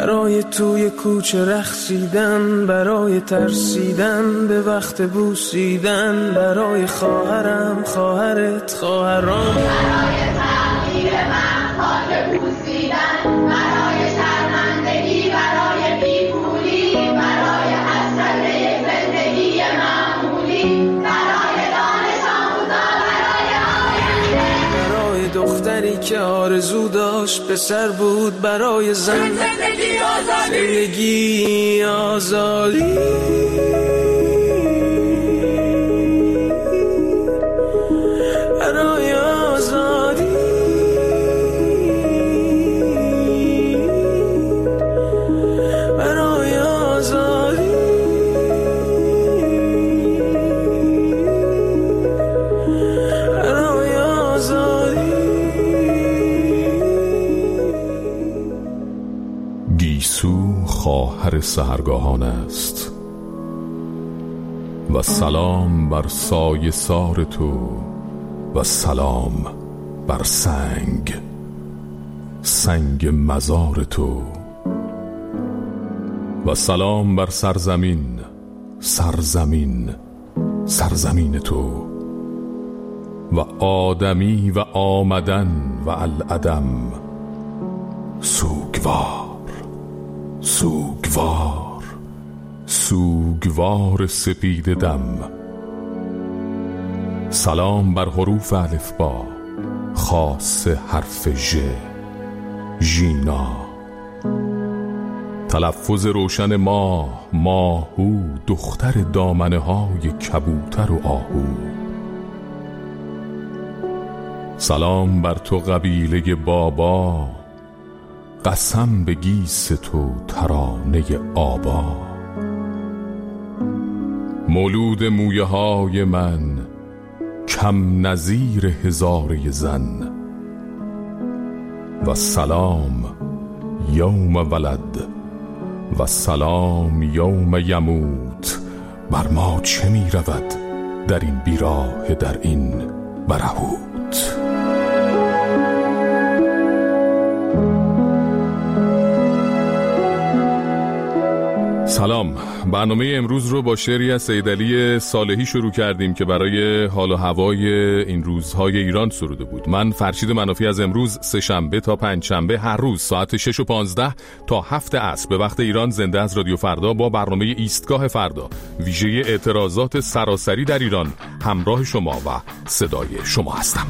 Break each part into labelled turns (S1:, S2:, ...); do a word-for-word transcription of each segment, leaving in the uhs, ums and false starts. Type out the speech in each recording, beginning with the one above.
S1: برای توی کوچه رقصیدن، برای ترسیدن به وقت بوسیدن، برای خواهرم خواهرت خواهرام،
S2: برای تغییر من خاک بوسیدن، برای شرمندگی، برای بیپولی، برای حسرت یک زندگی معمولی، برای دانش آموزا، برای آینده،
S1: برای دختری که آرزو داشت پسر بود، برای زن
S2: زندگی آزادی،
S1: زندگی آزادی، برای آزادی، برای آزادی، برای آزادی.
S3: گیسو خواهر سحرگاهان است و سلام بر سایه سار تو و سلام بر سنگ سنگ مزار تو و سلام بر سرزمین سرزمین سرزمین تو و آدمی و آمدن و العدم سوگوار سوگوار سوگوار سپید دم. سلام بر حروف الفبا خاص حرف ژ ژینا، تلفظ روشن ماه ماهو، دختر دامنه های کبوتر و آهو. سلام بر تو قبیله بابا، قسم به گیس تو ترانه آبا. مولود مویه های من کم نظیر هزاره زن و سلام یوم ولد و سلام یوم یموت. بر ما چه می رود در این بیراه در این برهوت. سلام. برنامه امروز رو با شعری از سیدعلی صالحی شروع کردیم که برای حال و هوای این روزهای ایران سروده بود. من فرشید منافی از امروز سه شنبه تا پنج شنبه هر روز ساعت شش و پانزده تا هفت عصر به وقت ایران زنده از رادیو فردا با برنامه ایستگاه فردا ویژه اعتراضات سراسری در ایران همراه شما و صدای شما هستم.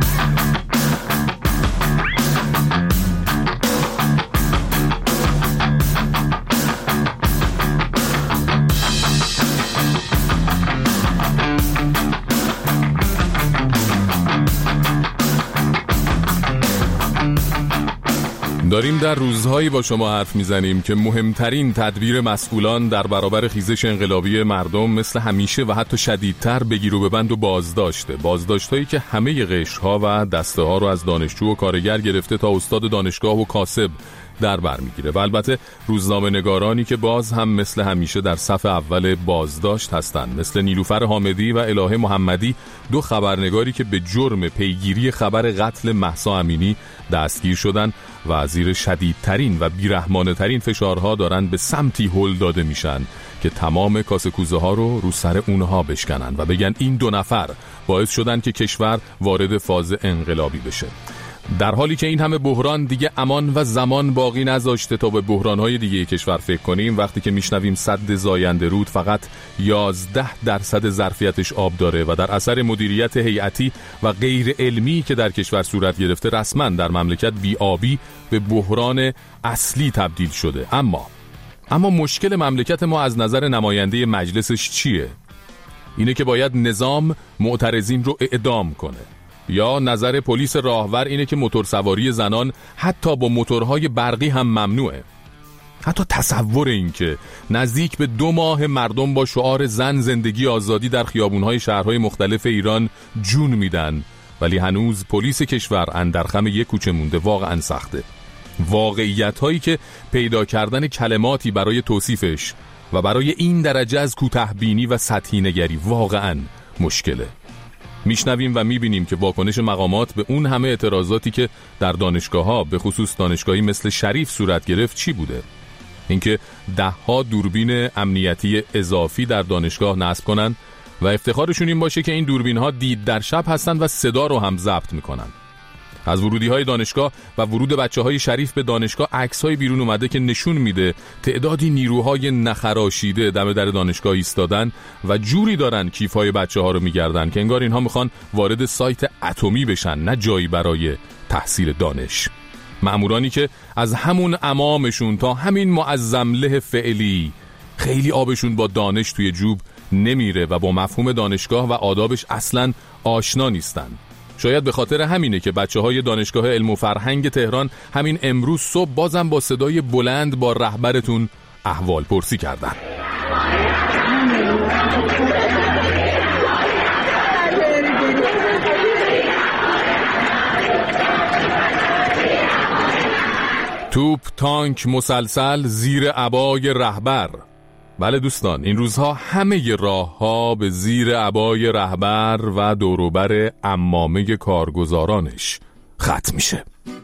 S3: داریم در روزهایی با شما حرف میزنیم که مهمترین تدبیر مسئولان در برابر خیزش انقلابی مردم مثل همیشه و حتی شدیدتر بگیر و ببند و بازداشته. بازداشتایی که همه قشرها و دسته ها رو از دانشجو و کارگر گرفته تا استاد دانشگاه و کاسب در بر میگیره و البته روزنامه نگارانی که باز هم مثل همیشه در صف اول بازداشت هستند، مثل نیلوفر حامدی و الهه محمدی، دو خبرنگاری که به جرم پیگیری خبر قتل مهسا امینی دستگیر شدن و زیر شدیدترین و بیرحمانه ترین فشارها دارن به سمتی هل داده میشن که تمام کاسه کوزه ها رو رو سر اونها بشکنن و بگن این دو نفر باعث شدن که کشور وارد فاز انقلابی بشه. در حالی که این همه بحران دیگه امان و زمان باقی نذاشته تا به بحران‌های دیگه کشور فکر کنیم، وقتی که میشنویم سد زاینده رود فقط یازده درصد ظرفیتش آب داره و در اثر مدیریت هیئتی و غیر علمی که در کشور صورت گرفته رسما در مملکت بی‌آبی به بحران اصلی تبدیل شده. اما اما مشکل مملکت ما از نظر نماینده مجلسش چیه؟ اینه که باید نظام معترضین رو اعدام کنه. یا نظر پلیس راهور اینه که موتورسواری زنان حتی با موتورهای برقی هم ممنوعه. حتی تصور این که نزدیک به دو ماه مردم با شعار زن زندگی آزادی در خیابونهای شهرهای مختلف ایران جون میدن ولی هنوز پلیس کشور اندرخم یک کوچه مونده واقعا سخته. واقعیت هایی که پیدا کردن کلماتی برای توصیفش و برای این درجه از کوتاه‌بینی و سطحی نگری واقعا مشکله. میشنویم و میبینیم که واکنش مقامات به اون همه اعتراضاتی که در دانشگاه‌ها به خصوص دانشگاهی مثل شریف صورت گرفت چی بوده. اینکه ده‌ها دوربین امنیتی اضافی در دانشگاه نصب کنن و افتخارشون این باشه که این دوربین‌ها دید در شب هستن و صدا رو هم ضبط میکنن. از ورودی‌های دانشگاه و ورود بچه‌های شریف به دانشگاه عکس‌های بیرون اومده که نشون میده تعدادی نیروهای نخراشیده دم در دانشگاه ایستادن و جوری دارن کیف‌های بچه‌ها رو میگردن که انگار اینها میخوان وارد سایت اتمی بشن، نه جایی برای تحصیل دانش. مأمورانی که از همون امامشون تا همین معظمله فعلی خیلی آبشون با دانش توی جوب نمیره و با مفهوم دانشگاه و آدابش اصلاً آشنا نیستن. شاید به خاطر همینه که بچه‌های دانشگاه علم و فرهنگ تهران همین امروز صبح بازم با صدای بلند با رهبرتون احوال پرسی کردن. توپ، تانک، مسلسل زیر عبای رهبر. بله دوستان، این روزها همه راه‌ها به زیر عبای رهبر و دوروبر عمامه کارگزارانش ختم میشه.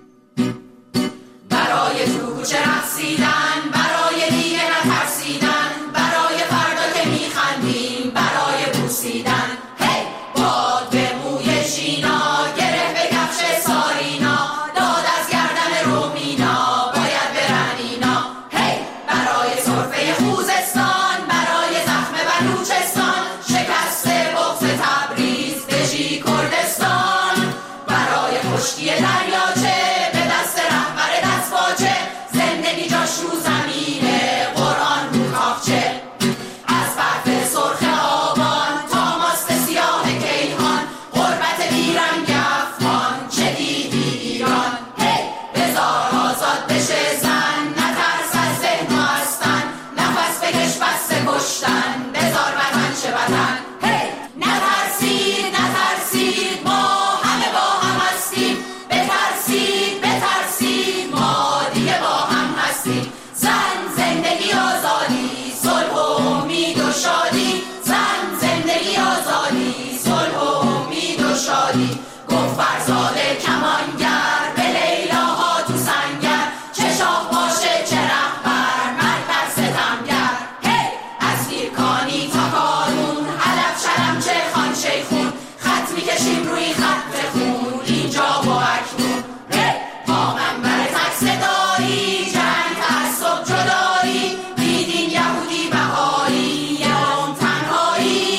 S2: برای تو کوچه رقصیدن، برای دیگه نترسیدن، برای فردا که میخندیم، برای بوسیدن. هی باد به موی شینا، گره به کفش سارینا، داد از گردن رومینا، باید برن اینا. هی برای سرفه خوزستان، برای زخم بلوچستان، شکست بغض تبریز دژی کردستان، برای خشکی دریاچه به دست رهبر دستپاچه، زندگی جاش رو زمینه، قرآن رو تاقچه. از برف سرخ آبان تا ماست سیاه کیهان، غربت بیرنگ افغان، چه دیدی ایران. هی بذار آزاد بشه زن، نترس از ذهن و از تن، نفس بکش بسته کشتن، بذار وطن چه وطن. هی نترسید نترسید ما همه با هم هستیم، بترسید بترسید ما دیگه با هم هستیم. زن زندگی آزادی صلح و امید و شادی، زن زندگی آزادی صلح و امید و شادی. گفت فرزاد کمانگر به لیلاها تو سنگر، چه شاه باشه چه رهبر مرد بر ستمگر. هی از دیرکانی تا کارون، علف شلم چه خان شیخون، خط میکشیم روی خط خون اینجا و اکنون. هی با منبر تک صدایی، جنگ تعصب جدایی، دیدین یهودی بهایی یه عمر تنهایی.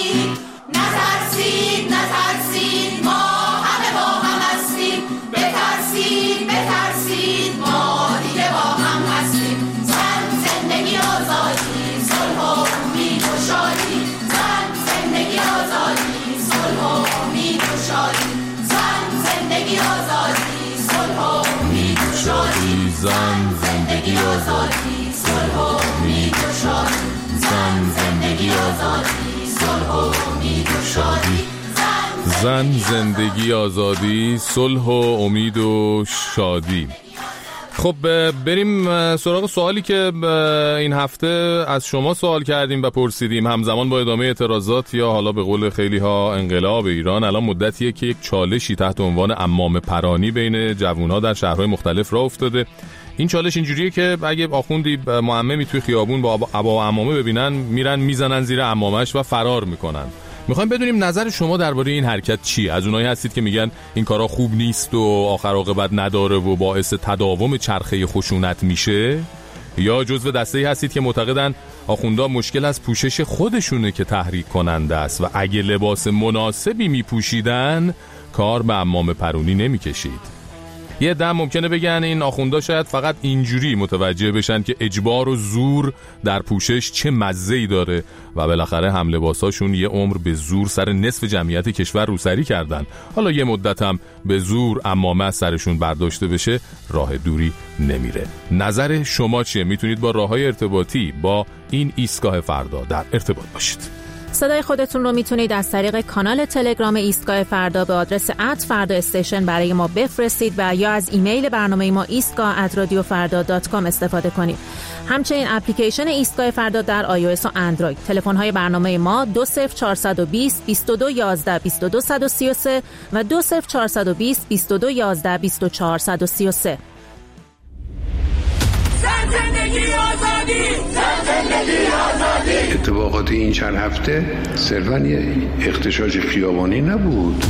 S2: نترسید نترسید ما همه با هم هستیم، بترسید بترسید ما دیگه با هم هستیم. زن زندگی آزادی صلح و امید و شادی، زن زندگی آزادی صلح و امید و شادی، زن زندگی آزادی صلح و امید و شادی،
S3: زن زندگی آزادی
S2: صلح و امید و شادی، زن زندگی آزادی صلح و امید و شادی.
S3: زن زندگی آزادی صلح و امید و شادی. خب بریم سراغ سوالی که این هفته از شما سوال کردیم و پرسیدیم، همزمان با ادامه اعتراضات یا حالا به قول خیلی ها انقلاب ایران. الان مدتیه که یک چالشی تحت عنوان عمامه پرانی بین جوانها در شهرهای مختلف راه افتاده. این چالش اینجوریه که اگه آخوندی معممی توی خیابون با عبا و عمامه ببینن، میرن میزنن زیر عمامش و فرار میکنن. میخوایم بدونیم نظر شما درباره این حرکت چیه؟ از اونایی هستید که میگن این کارا خوب نیست و آخر عاقبت نداره و باعث تداوم چرخه خشونت میشه، یا جزو دسته‌ای هستید که معتقدن آخوندا مشکل از پوشش خودشونه که تحریک کننده است و اگه لباس مناسبی میپوشیدن کار به عمامه پرونی نمیکشید؟ یه دم ممکنه بگن این آخوندا شاید فقط اینجوری متوجه بشن که اجبار و زور در پوشش چه مزه‌ای داره و بالاخره هم لباساشون یه عمر به زور سر نصف جمعیت کشور روسری کردن. حالا یه مدت هم به زور عمامه از سرشون برداشته بشه، راه دوری نمیره. نظر شما چیه؟ میتونید با راههای ارتباطی با این ایستگاه فردا در ارتباط باشید.
S4: صدای خودتون رو میتونید از طریق کانال تلگرام ایستگاه فردا به آدرس ات فردا استیشن برای ما بفرستید و یا از ایمیل برنامه ما ایستگاه ات رادیو فردا دات کام استفاده کنید. همچنین اپلیکیشن ایستگاه فردا در آی او اس و اندروید. تلفن‌های برنامه ما دو صفر چهارصد و بیست بیست و دو یازده بیست و دو صد و سی و سه و دو صفر چهارصد و بیست بیست و دو یازده بیست و چهار صد و سی و سه.
S2: زن زندگی
S5: اتفاقات این چند هفته صرفاً یه اغتشاش خیابانی نبود.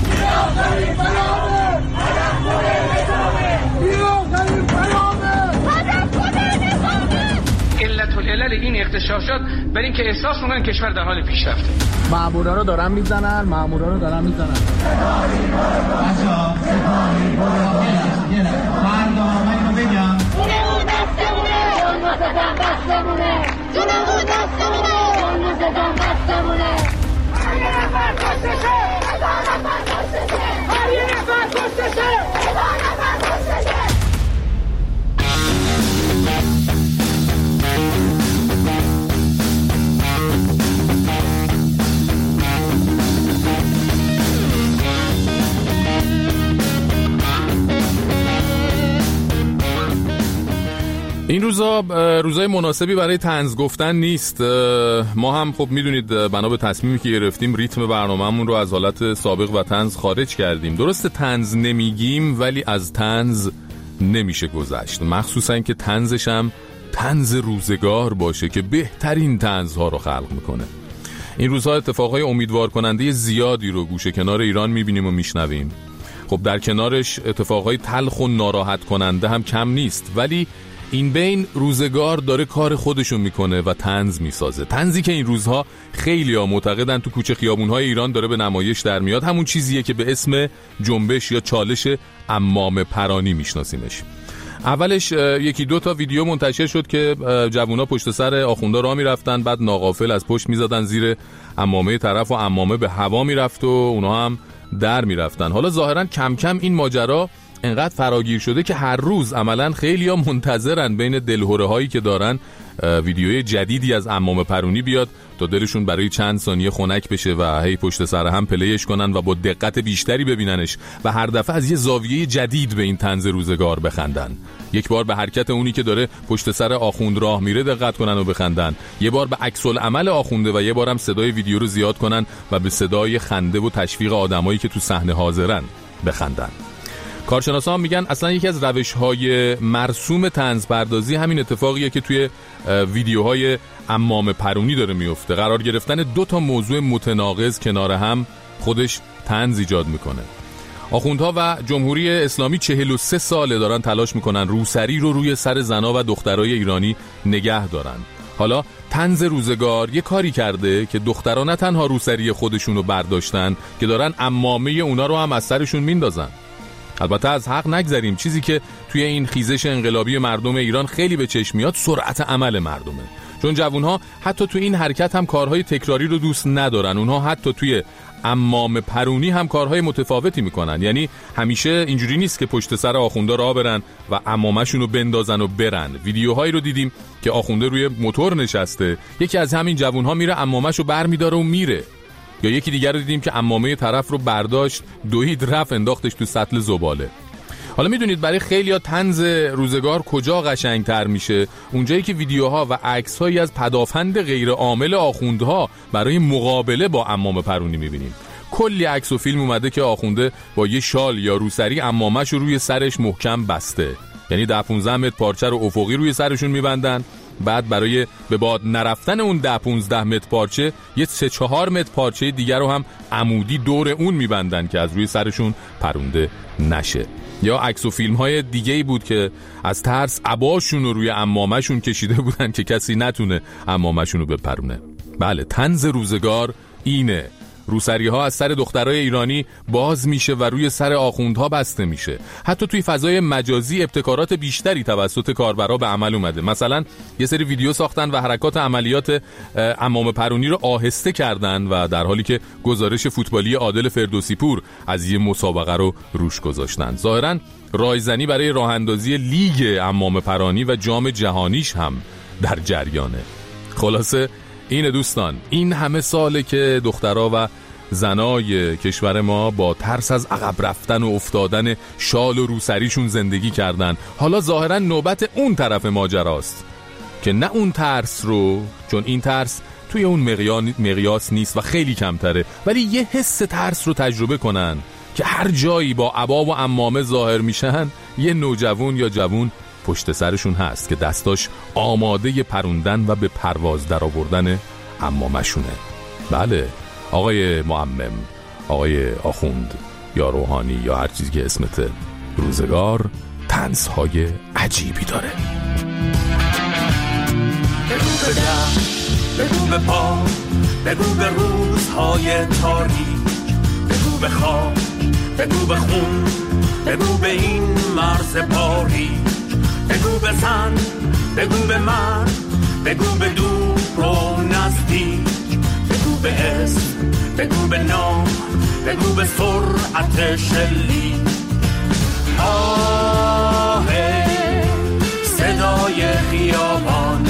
S6: علت العلل این اغتشاشات برای اینکه احساس کنن کشور در حال پیشرفته.
S7: مامورا رو دارن میزنن، مامورا رو دارن میزنن. بچه‌ها ستاری برو یه فردا من بگم. جونمون دستمونه، جونمون دستمونه. جونمون دستمونه، جونمون دستمونه. هر یه نفر کشته، هزار نفر کشته. هر یه نفر کشته، هزار نفر کشته.
S3: این روزا روزای مناسبی برای طنز گفتن نیست. ما هم خب میدونید بنا به تصمیمی که گرفتیم ریتم برنامه‌مون رو از حالت سابق و طنز خارج کردیم. درسته طنز نمیگیم ولی از طنز نمیشه گذشت، مخصوصا که طنزش هم طنز روزگار باشه که بهترین طنزها رو خلق میکنه. این روزها اتفاقای امیدوار کننده زیادی رو گوشه کنار ایران میبینیم و میشنویم. خب در کنارش اتفاقای تلخ و ناراحت کننده هم کم نیست، ولی این بین روزگار داره کار خودشون میکنه و طنز میسازه. طنزی که این روزها خیلی ها معتقدن تو کوچه خیابونهای ایران داره به نمایش در میاد، همون چیزیه که به اسم جنبش یا چالش عمامه پرانی میشناسیمش. اولش یکی دو تا ویدیو منتشر شد که جوونا پشت سر آخوندا راه میرفتن، بعد ناغافل از پشت میزدن زیر عمامه طرف و عمامه به هوا میرفت و اونا هم در میرفتن. حالا ظاهرا کم کم این ماجرا انقدر فراگیر شده که هر روز عملاً خیلی‌ها منتظرن بین دلهره هایی که دارن ویدیوی جدیدی از عمامه پرونی بیاد تا دلشون برای چند ثانیه خنک بشه و هی پشت سر هم پلیش کنن و با دقت بیشتری ببیننش و هر دفعه از یه زاویه جدید به این طنز روزگار بخندن. یک بار به حرکت اونی که داره پشت سر آخوند راه میره دقت کنن و بخندن، یه بار به عکس العمل آخونده و یه بارم صدای ویدیو رو زیاد کنن و به صدای خنده و تشویق آدمایی که تو صحنه حاضرن بخندن. کارشناسان میگن اصلا یکی از روش‌های مرسوم طنز پردازی همین اتفاقیه که توی ویدیوهای عمامه پرونی داره میفته. قرار گرفتن دو تا موضوع متناقض کنار هم خودش طنز ایجاد میکنه. آخوندها و جمهوری اسلامی چهل و سه ساله دارن تلاش میکنن روسری رو روی سر زنا و دخترای ایرانی نگه دارن. حالا طنز روزگار یه کاری کرده که دخترها نه تنها روسری خودشونو برداشتن که دارن عمامه اونا رو هم از سرشون میندازن. البته از حق نگذریم، چیزی که توی این خیزش انقلابی مردم ایران خیلی به چشم میاد سرعت عمل مردمه. چون جوانها حتی توی این حرکت هم کارهای تکراری رو دوست ندارن. اونها حتی توی عمامه پرونی هم کارهای متفاوتی میکنن. یعنی همیشه اینجوری نیست که پشت سر آخونده راه برن و عمامه‌شون رو بندازن و برن. ویدیوهایی رو دیدیم که آخونده روی موتور نشسته، یکی از همین جوانها میره عمامه‌ش رو برمی‌داره و میره. یا یکی دیگر رو دیدیم که عمامه طرف رو برداشت دوید رفت انداختش تو سطل زباله. حالا میدونید برای خیلی‌ها طنز روزگار کجا قشنگتر میشه؟ اونجایی که ویدیوها و عکس‌هایی از پدافند غیر عامل آخوندها برای مقابله با عمامه پرونی میبینیم. کلی عکس و فیلم اومده که آخونده با یه شال یا روسری عمامه‌ش رو روی سرش محکم بسته، یعنی ده پانزده متر پارچه رو افقی روی سرشون میبندن، بعد برای به باد نرفتن اون ده پانزده متر پارچه یه سه چهار متر پارچه دیگر رو هم عمودی دور اون میبندن که از روی سرشون پرونده نشه. یا عکس و فیلم های دیگه‌ای بود که از ترس عباشون رو روی عمامه‌شون کشیده بودن که کسی نتونه عمامه‌شون رو بپرونه. بله، طنز روزگار اینه. روسری ها از سر دخترای ایرانی باز میشه و روی سر آخوندها بسته میشه. حتی توی فضای مجازی ابتکارات بیشتری توسط کاربرا به عمل اومده. مثلا یه سری ویدیو ساختن و حرکات عملیات عمامه پرونی رو آهسته کردن و در حالی که گزارش فوتبالی عادل فردوسی پور از یه مسابقه رو روش گذاشتن. ظاهرا رایزنی برای راه اندازی لیگ عمامه پرانی و جام جهانیش هم در جریانه. خلاصه اینه دوستان، این همه ساله که دخترها و زنای کشور ما با ترس از عقب رفتن و افتادن شال و روسریشون زندگی کردن. حالا ظاهرا نوبت اون طرف ماجراست که نه اون ترس رو، چون این ترس توی اون مقیاس نیست و خیلی کمتره، ولی یه حس ترس رو تجربه کنن که هر جایی با عبا و عمامه ظاهر میشن یه نوجوان یا جوون پشت سرشون هست که دستاش آماده پروندن و به پرواز در آوردن عمامشونه. بله آقای معمم، آقای آخوند یا روحانی یا هر چیزی که اسمته، روزگار طنزهای عجیبی داره.
S8: بگو به در، بگو به پا، بگو به روزهای تاریک، بگو به خواب، بگو به خون، بگو به این مرز باریک، بگو به زن، بگو به من، بگو به دور و نزدیک، بگو به اسم، بگو به نام، بگو به سرعت شلیک. آه صدای خیابان،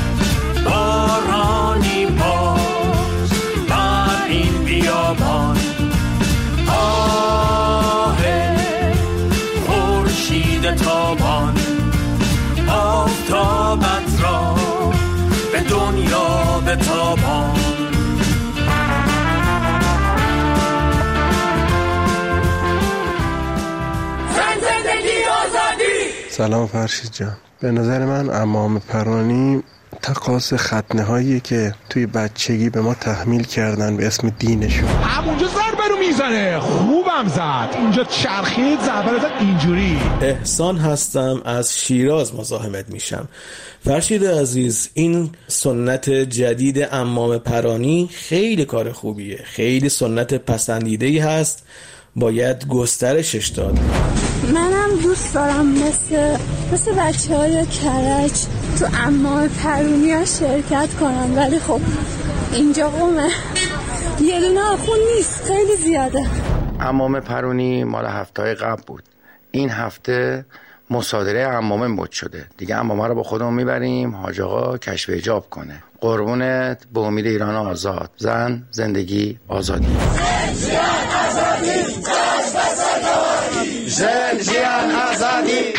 S8: بارانی باز بر این بیابان. آه خورشید تابان، آفتابت را به دنیا بتابان.
S9: سلام فرشید جان. به نظر من عمام پرانی تقاص ختنه هایی که توی بچگی به ما تحمیل کردن به اسم دینشون.
S10: همونجا ضربه رو میزنه، خوبم زد، اونجا چرخید ضربه رو زد اینجوری.
S11: احسان هستم، از شیراز مزاحمت میشم. فرشید عزیز، این سنت جدید عمام پرانی خیلی کار خوبیه، خیلی سنت پسندیده‌ای هست، باید گسترشش داد.
S12: منم دوست دارم مثل مثل بچه های کرج تو عمام پرونی ها شرکت کنم، ولی خب اینجا قومه یه دونه آخون نیست، خیلی زیاده.
S13: عمام پرونی مال هفته های قبل بود، این هفته مصادره عمامه مد شده دیگه. عمامه رو با خودمون میبریم حاج آقا کشف حجاب کنه. قربونت، به امید ایران آزاد. زن، زندگی، آزادی. زن، جیان، آزادی. زن، جیان، آزادی.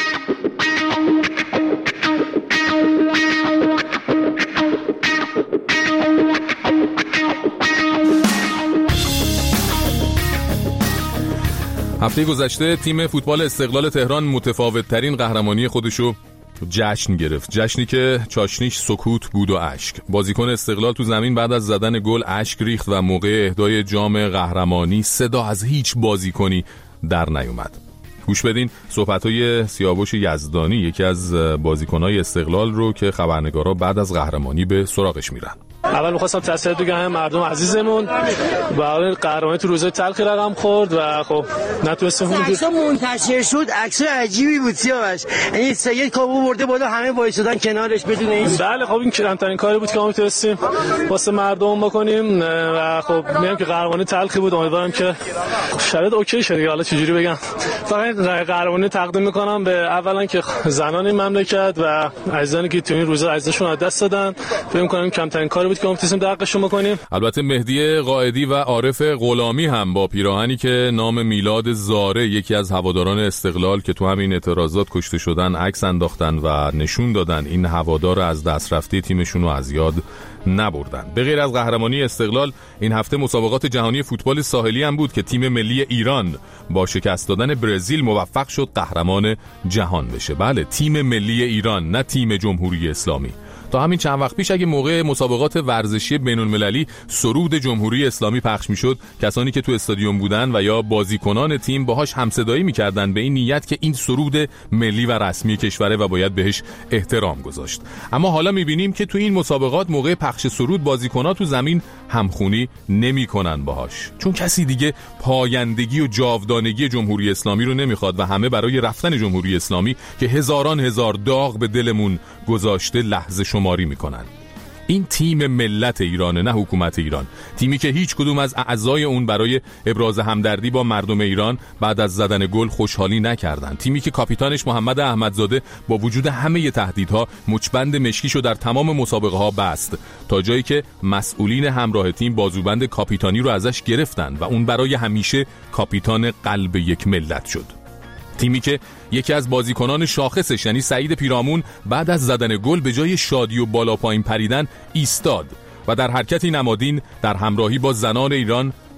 S3: هفته گذشته تیم فوتبال استقلال تهران متفاوت ترین قهرمانی خودشو جشن گرفت. جشنی که چاشنیش سکوت بود و اشک. بازیکن استقلال تو زمین بعد از زدن گل اشک ریخت و موقع اهدای جام قهرمانی صدا از هیچ بازیکنی در نیومد. گوش بدین صحبت‌های سیاوش یزدانی، یکی از بازیکن‌های استقلال رو که خبرنگارا بعد از قهرمانی به سراغش میرن.
S14: اول می‌خواستم تسلیت بگم مردم عزیزمون، برای قهرمانی تو روزای تلخی رقم خورد و خب نتونستیم اون
S15: عکس‌ها منتشر شد، عکسای عجیبی بود سیاوش. یعنی سید کابو برده بالا، همه وایسادن کنارش بدون هیچ.
S14: بله خب این کمترین کاری بود که ما می‌تونستیم واسه مردم بکنیم و خب میگم که قهرمانی تلخی بود. امیدوارم که شرایط اوکی شه دیگه. حالا چجوری بگم، فقط قهرمانی تقدیم می‌کنم به اولا که زنان این مملکت و عزیزانی که تو این روزا عزیزشون از دست دادن. فکر می‌کنم کمترین کاری بود که ما می‌تونستیم دقیقش بکنیم.
S3: البته مهدی قائدی و عارف غلامی هم با پیراهنی که نام میلاد زاره، یکی از هواداران استقلال که تو همین اعتراضات کشته شدن، عکس انداختن و نشون دادن این هوادار از دست رفته تیمشون رو از یاد نبردن. به غیر از قهرمانی استقلال، این هفته مسابقات جهانی فوتبال ساحلی هم بود که تیم ملی ایران با شکست دادن برزیل موفق شد قهرمان جهان بشه. بله، تیم ملی ایران، نه تیم جمهوری اسلامی. تا همین چند وقت پیش اگه موقع مسابقات ورزشی بین‌المللی سرود جمهوری اسلامی پخش میشد، کسانی که تو استادیوم بودن و یا بازیکنان تیم باهاش همصدایی میکردن به این نیت که این سرود ملی و رسمی کشوره و باید بهش احترام گذاشت. اما حالا میبینیم که تو این مسابقات موقع پخش سرود بازیکنان تو زمین همخونی نمیکنن باهاش، چون کسی دیگه پایندگی و جاودانگی جمهوری اسلامی رو نمیخواد و همه برای رفتن جمهوری اسلامی که هزاران هزار داغ به دلمون گذاشته لحظه شماری میکنن. این تیم ملت ایرانه، نه حکومت ایران. تیمی که هیچ کدوم از اعضای اون برای ابراز همدردی با مردم ایران بعد از زدن گل خوشحالی نکردند. تیمی که کاپیتانش محمد احمدزاده با وجود همه تهدیدها مچبند مشکیشو در تمام مسابقه ها بست، تا جایی که مسئولین همراه تیم بازوبند کاپیتانی رو ازش گرفتن و اون برای همیشه کاپیتان قلب یک ملت شد. تیمی که یکی از بازیکنان شاخصش یعنی سعید پیرامون بعد از زدن گل به جای شادی و بالا پایین پریدن ایستاد و در حرکتی نمادین در همراهی با زنان ایران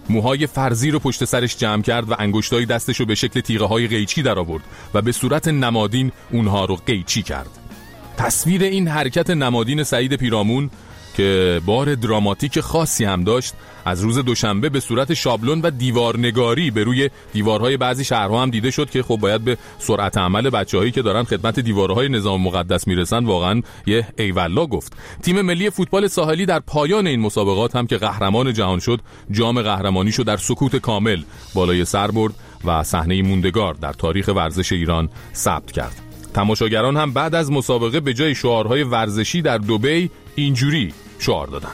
S3: موهای فرزی رو پشت سرش جمع کرد و انگشتای دستش رو به شکل تیغه های قیچی در آورد و به صورت نمادین اونها رو قیچی کرد. تصویر این حرکت نمادین سعید پیرامون که بار دراماتیک خاصی هم داشت از روز دوشنبه به صورت شابلون و دیوارنگاری به روی دیوارهای بعضی شهرها هم دیده شد که خب باید به سرعت عمل بچه‌هایی که دارن خدمت دیوارهای نظام مقدس میرسن واقعا یه ایوالله گفت. تیم ملی فوتبال ساحلی در پایان این مسابقات هم که قهرمان جهان شد، جام قهرمانیشو در سکوت کامل بالای سر برد و صحنه موندگار در تاریخ ورزش ایران ثبت کرد. تماشاگران هم بعد از مسابقه به جای شعارهای ورزشی در دبی اینجوری شعار دادن: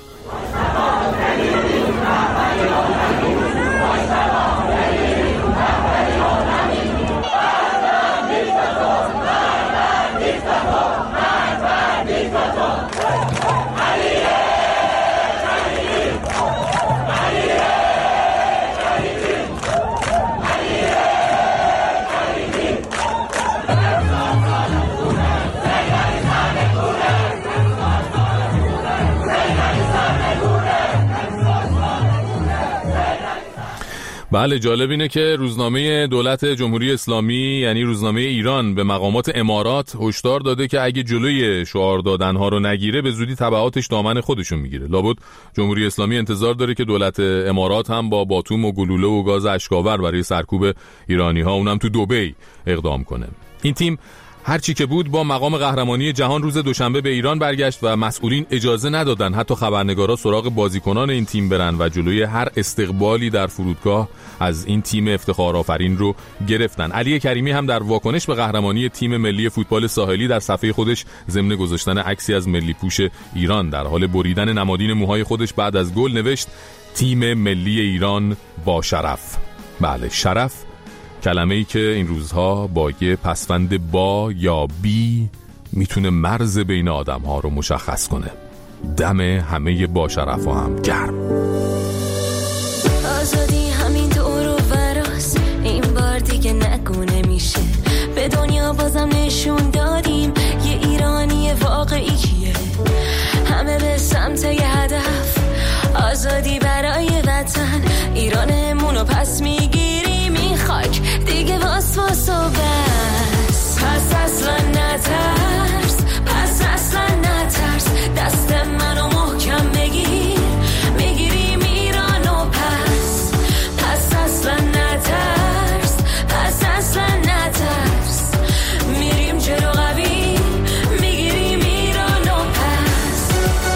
S3: بله، جالب اینه که روزنامه دولت جمهوری اسلامی یعنی روزنامه ایران به مقامات امارات هشدار داده که اگه جلوی شعار دادنها رو نگیره به زودی تبعاتش دامن خودشون میگیره. لابد جمهوری اسلامی انتظار داره که دولت امارات هم با باتوم و گلوله و گاز اشک‌آور برای سرکوب ایرانی‌ها اونم تو دبی اقدام کنه. این تیم هرچی که بود با مقام قهرمانی جهان روز دوشنبه به ایران برگشت و مسئولین اجازه ندادن حتی خبرنگارا سراغ بازیکنان این تیم برن و جلوی هر استقبالی در فرودگاه از این تیم افتخارآفرین رو گرفتن. علی کریمی هم در واکنش به قهرمانی تیم ملی فوتبال ساحلی در صفحه خودش ضمن گذاشتن عکسی از ملی پوش ایران در حال بریدن نمادین موهای خودش بعد از گل نوشت: تیم ملی ایران با شرف. بله، شرف، کلمه‌ای که این روزها با یه پسوند با یا بی میتونه مرز بین آدم‌ها رو مشخص کنه. دم همه با شرف‌ها هم گرم.
S16: آزادی همین دور و براست، این بار دیگه نگونه میشه. به دنیا بازم نشون دادیم یه ایرانی واقعی کیه. همه به سمت یه هدف، آزادی برای وطن. ایرانمونو پس میگیریم این خاک دیگه واس واس و بس. پس اصلا نترس، پس اصلا نترس، دست منو محکم بگیر، میگیریم ایرانو پس. پس اصلا نترس، پس اصلا نترس، میریم جلو قوی، میگیریم ایرانو پس.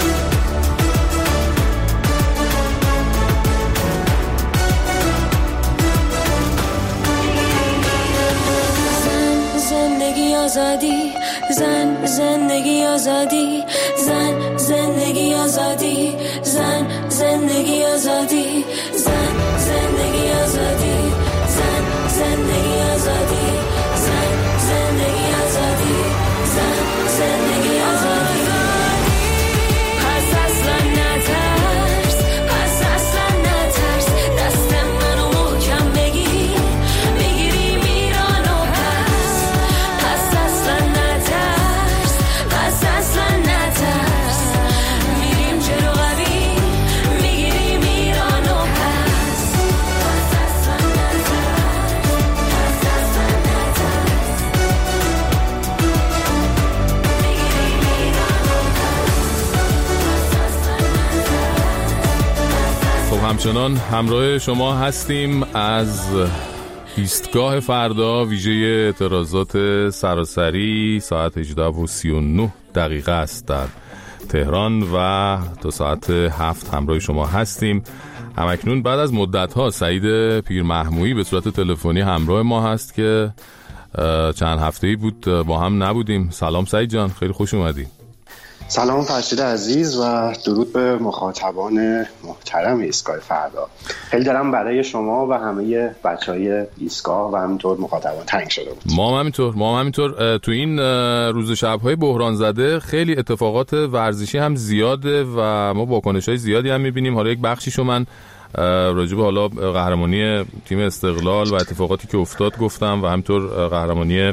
S16: زندگی آزادی، زن زندگی آزادی، زن زندگی آزادی، زن زندگی آزادی، زن زندگی آزادی، زن زندگی آزادی، زن زندگی آزادی، زن زندگی آزادی. پس اصلا نترس، پس اصلا نترس، دست منو محکم بگیر، میگیریم ایرانو پس. پس اصلا نترس، پس اصلا نترس، میریم جلو قوی، میگیریم ایرانو پس. پس اصلا نترس، پس اصلا نترس، میگیریم ایرانو
S3: خب همچنان همراه شما هستیم از ایستگاه فردا، ویژه اعتراضات سراسری. ساعت هجده و سی و نه دقیقه است در تهران و تا ساعت هفت همراه شما هستیم. همکنون بعد از مدت‌ها سعید پیرمحمویی به صورت تلفنی همراه ما هست که چند هفته‌ای بود با هم نبودیم. سلام سعید جان، خیلی خوش اومدی.
S17: سلام فرشید عزیز و درود به مخاطبان محترم ایستگاه فردا. خیلی دلم برای شما و همه بچهای ایستگاه و همینطور مخاطبان تنگ شده بود.
S3: ما هم همینطور ما هم همینطور تو این روز و شب‌های بحران زده خیلی اتفاقات ورزشی هم زیاده و ما واکنش‌های زیادی هم می‌بینیم. حالا یک بخشیشو من راجع به حالا قهرمانی تیم استقلال و اتفاقاتی که افتاد گفتم و همینطور قهرمانی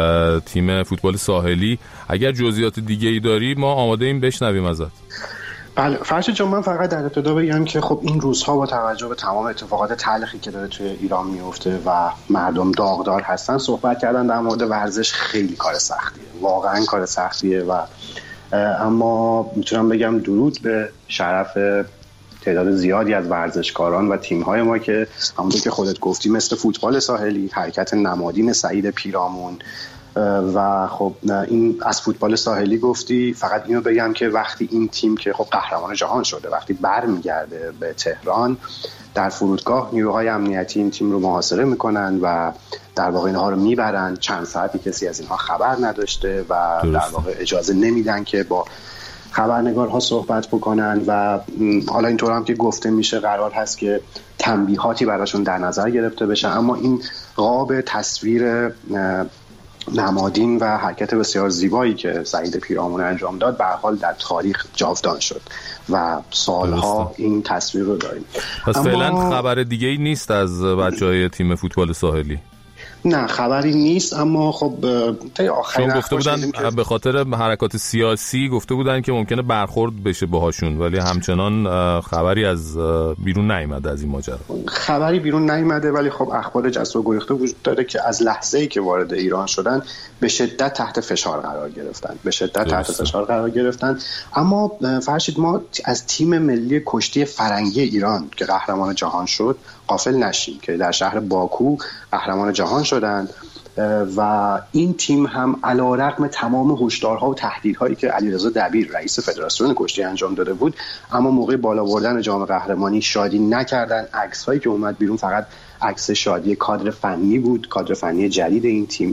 S3: تیم فوتبال ساحلی. اگر جزئیات دیگه ای داری ما آماده ایم بشنویم ازت.
S17: بله فرشید جان، من فقط در ابتدا بگم که خب این روزها با توجه به تمام اتفاقات تلخی که داره توی ایران میفته و مردم داغدار هستن صحبت کردن در مورد ورزش خیلی کار سختیه، واقعا کار سختیه و اما میتونم بگم درود به شرف تعداد زیادی از ورزشکاران و تیم‌های ما که همونطور که خودت گفتی مثل فوتبال ساحلی، حرکت نمادین سعید پیرامون و خب این از فوتبال ساحلی گفتی، فقط اینو بگم که وقتی این تیم که خب قهرمان جهان شده وقتی برمیگرده به تهران در فرودگاه نیروهای امنیتی این تیم رو محاصره میکنن و در واقع اینها رو میبرن، چند ساعتی کسی از اینها خبر نداشته و درسته. در واقع اجازه نمیدن که با خبرنگارها صحبت بکنن و حالا اینطور هم که گفته میشه قرار هست که تنبیهاتی براشون در نظر گرفته بشه، اما این قاب تصویر نمادین و حرکت بسیار زیبایی که سعید پیرامون انجام داد به هر حال در تاریخ جاودان شد و سالها درسته. این تصویر رو داریم.
S3: پس اما... فعلا خبر دیگه ای نیست از بچهای تیم فوتبال ساحلی؟
S17: نه خبری نیست، اما خب تا آخرین
S3: گفته بودن که... به خاطر حرکات سیاسی گفته بودن که ممکنه برخورد بشه باهاشون، ولی همچنان خبری از بیرون نیامده از این ماجرا.
S17: خبری بیرون نیامده، ولی خب اخبار جست و گریخته وجود داره که از لحظه‌ای که وارد ایران شدن به شدت تحت فشار قرار گرفتن به شدت تحت فشار قرار گرفتن اما فرشید ما از تیم ملی کشتی فرنگی ایران که قهرمان جهان شد غافل نشیم که در شهر باکو قهرمان جهان شدند و این تیم هم علیرغم تمام هشدارها و تهدیدهایی که علیرضا دبیر رئیس فدراسیون کشتی انجام داده بود، اما موقع بالا بردن جام قهرمانی شادی نکردن. عکس‌هایی که اومد بیرون فقط عکس شادی کادر فنی بود، کادر فنی جدید این تیم.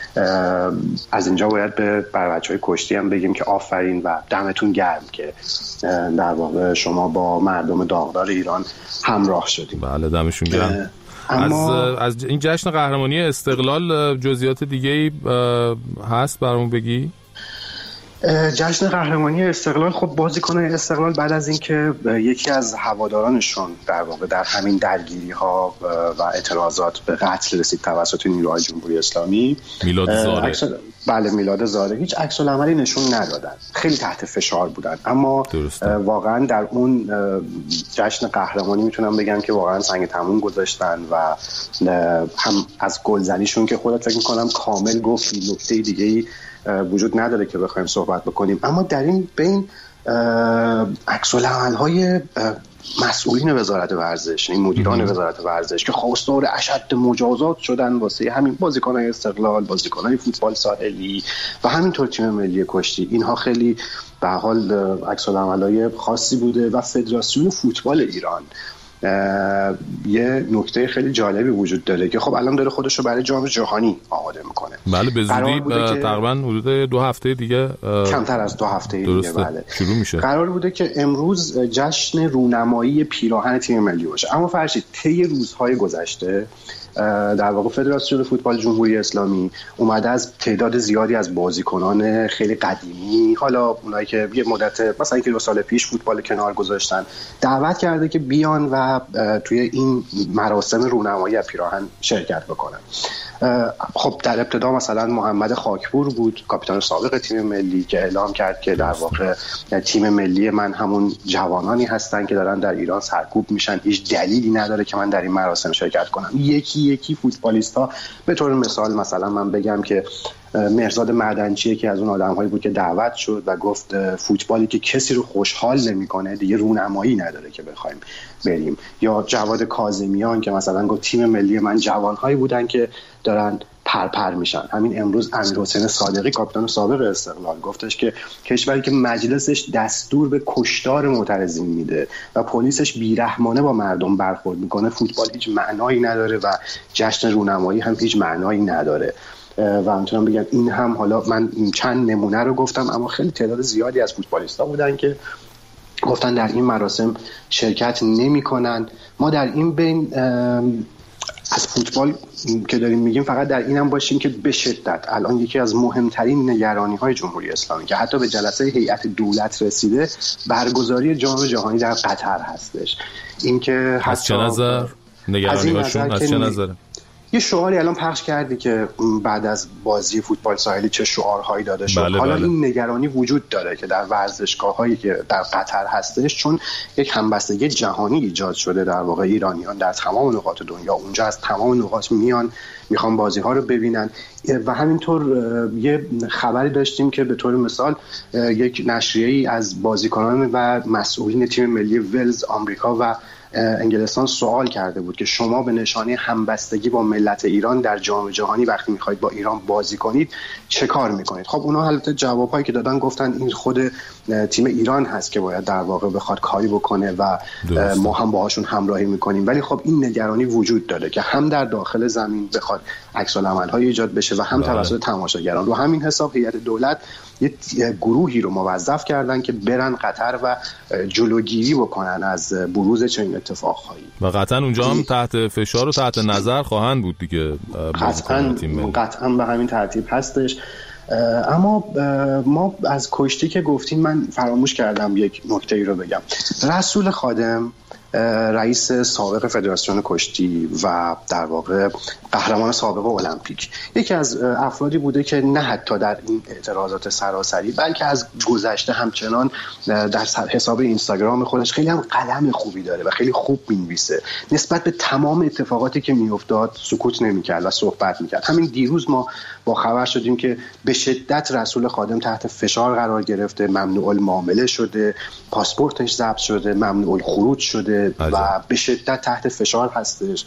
S17: از اینجا باید به بچه‌های کشتی هم بگیم که آفرین و دمتون گرم که در واقع شما با مردم داغدار ایران همراه شدیم.
S3: بله دمشون گرم. اما از از این جشن قهرمانی استقلال جزئیات دیگه‌ای هست برامون بگی؟
S17: جشن قهرمانی استقلال خب بازیکنان استقلال بعد از اینکه یکی از هوادارانشون در واقع در همین درگیری‌ها و اعتراضات به قتل رسید توسط نیروهای جمهوری اسلامی،
S3: میلاد زاره،
S17: بله میلاد زاره، هیچ عکس العملی نشون ندادن، خیلی تحت فشار بودن، اما واقعا در اون جشن قهرمانی میتونم بگم که واقعا سنگ تموم گذاشتن و هم از گلزنیشون که خودت فکر می‌کنم کامل گفتی، نکته دیگه‌ای وجود نداره که بخوایم صحبت بکنیم، اما در این بین عکس العمل‌های مسئولین وزارت ورزش، این مدیران وزارت ورزش که خواستار اشد مجازات شدن واسه همین بازیکنان استقلال، بازیکنان فوتبال ساحلی و همینطور تیم ملی کشتی، اینها خیلی به حال عکس العمل‌های خاصی بوده و فدراسیون فوتبال ایران یه نکته خیلی جالبی وجود داره که خب الان داره خودش رو برای جام جهانی آماده میکنه.
S3: بله به زودی تقریبا حدود دو هفته دیگه،
S17: کمتر از دو هفته دیگه بله
S3: شروع میشه.
S17: قرار بوده که امروز جشن رونمایی پیراهن تیم ملی باشه، اما فرشید طی روزهای گذشته در واقع فدراسیون فوتبال جمهوری اسلامی اومده از تعداد زیادی از بازیکنان خیلی قدیمی، حالا اونایی که یه مدت مثلا یک دو سال پیش فوتبال کنار گذاشتن، دعوت کرده که بیان و توی این مراسم رونمایی پیراهن شرکت بکنن. خب در ابتدا مثلا محمد خاکپور بود، کاپیتان سابق تیم ملی، که اعلام کرد که در واقع تیم ملی من همون جوانانی هستن که دارن در ایران سرکوب میشن، هیچ دلیلی نداره که من در این مراسم شرکت کنم. یکی یکی فوتبالیستا به طور مثال مثلا من بگم که مهرزاد معدنچی که از اون آدم‌هایی بود که دعوت شد و گفت فوتبالی که کسی رو خوشحال نمی‌کنه دیگه رونمایی نداره که بخوایم بریم، یا جواد کاظمیان که مثلا گفت تیم ملی من جوان‌هایی بودن که دارن پرپر میشن. همین امروز امیرحسین صادقی کاپیتان سابق استقلال گفتش که کشوری که مجلسش دستور به کشتار معترضین میده و پلیسش بیرحمانه با مردم برخورد میکنه، فوتبال هیچ معنایی نداره و جشن رونمایی هم هیچ معنایی نداره. و میتونم بگم این هم، حالا من چند نمونه رو گفتم اما خیلی تعداد زیادی از فوتبالیستا بودن که گفتن در این مراسم شرکت نمی‌کنن. ما در این بین از فوتبال که داریم میگیم فقط در اینم باشیم که به شدت الان یکی از مهمترین نگرانی‌های جمهوری اسلامی که حتی به جلسه هیئت دولت رسیده برگزاری جام جهانی در قطر هستش. این که
S3: از چه نظر نگرانی‌هاشون از چه نظر؟
S17: یه شعاری الان پخش کردی که بعد از بازی فوتبال ساحلی چه شعارهایی داده شد.
S3: بله
S17: حالا
S3: بله.
S17: این نگرانی وجود داره که در ورزشگاه‌هایی که در قطر هستش، چون یک همبستگی جهانی ایجاد شده، در واقع ایرانیان در تمام نقاط دنیا اونجا از تمام نقاط میان میخوان بازی‌ها رو ببینن و همینطور یه خبری داشتیم که به طور مثال یک نشریه‌ای از بازیکنان و مسئولین تیم ملی ولز، آمریکا و انگلستان سوال کرده بود که شما به نشانه همبستگی با ملت ایران در جام جهانی وقتی میخواید با ایران بازی کنید چه کار میکنید؟ خب اونا البته جوابایی که دادن گفتن این خود تیم ایران هست که باید در واقع بخواد کاری بکنه و درست. ما هم باهاشون همراهی میکنیم، ولی خب این نگرانی وجود داره که هم در داخل زمین بخواد عکس العمل‌های ایجاد بشه و هم توسط تماشاگران. رو همین حساب هیئت دولت یه گروهی رو موظف کردن که برن قطر و جلوگیری بکنن از بروز چنین اتفاقهایی
S3: و قطعا اونجا هم تحت فشار و تحت نظر خواهند بود دیگه.
S17: قطعا قطعا به همین ترتیب هستش. اما ما از کشتی که گفتیم من فراموش کردم یک نکته‌ای رو بگم. رسول خادم رئیس سابق فدراسیون کشتی و در واقع قهرمان سابق المپیک یکی از افرادی بوده که نه حتی در این اعتراضات سراسری بلکه از گذشته همچنان در حساب اینستاگرام خودش خیلی هم قلم خوبی داره و خیلی خوب می‌نویسه. نسبت به تمام اتفاقاتی که میافتاد سکوت نمی‌کرد و صحبت می‌کرد. همین دیروز ما با خبر شدیم که به شدت رسول خادم تحت فشار قرار گرفته، ممنوع المعامله شده، پاسپورتش ضبط شده، ممنوع الخروج شده و به شدت تحت فشار هستش